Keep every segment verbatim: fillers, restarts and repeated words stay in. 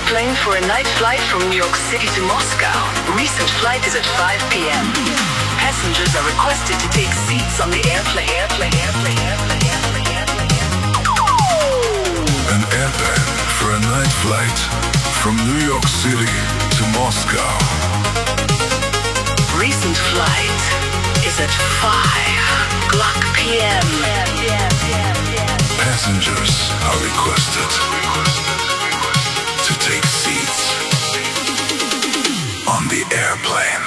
airplane for a night flight from New York City to Moscow. Recent flight is at five p m Passengers are requested to take seats on the airplane. Airplane, airplane, airplane, airplane, airplane, airplane. An airplane for a night flight from New York City to Moscow. Recent flight is at five o'clock p m Passengers are requested to take seats on the airplane.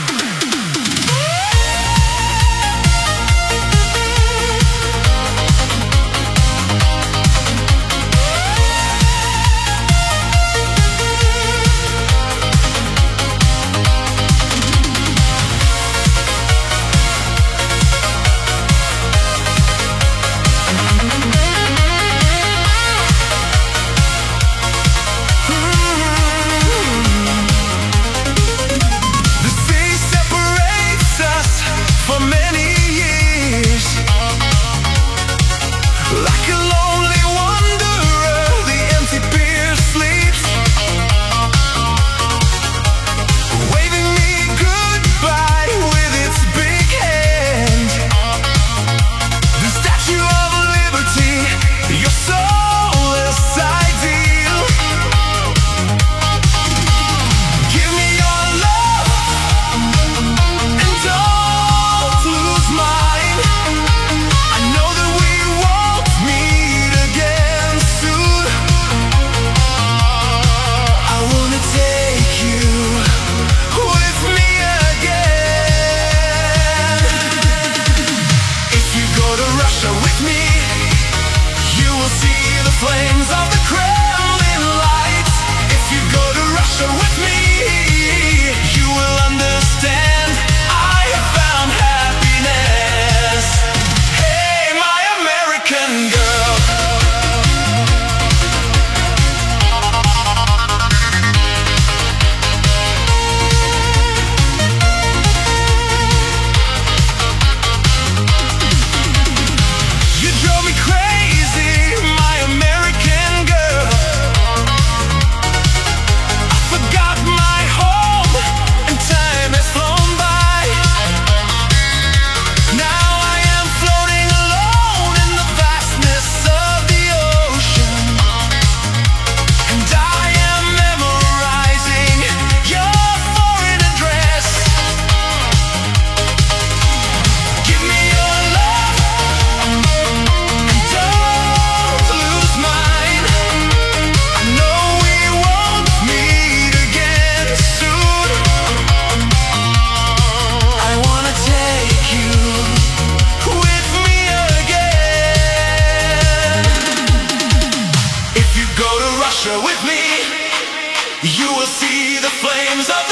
Flames of the Kremlin lights. If you go to Russia with me, you will understand I have found happiness. Hey, my American girl. You drove me crazy, my American girl. I forgot my home and time has flown by. Now I am floating alone in the vastness of the ocean, and I am memorizing your foreign address. Give me your love and don't lose mine. I know we won't meet again soon. I wanna take you with me again. If you go to Russia with me, you will see the flames of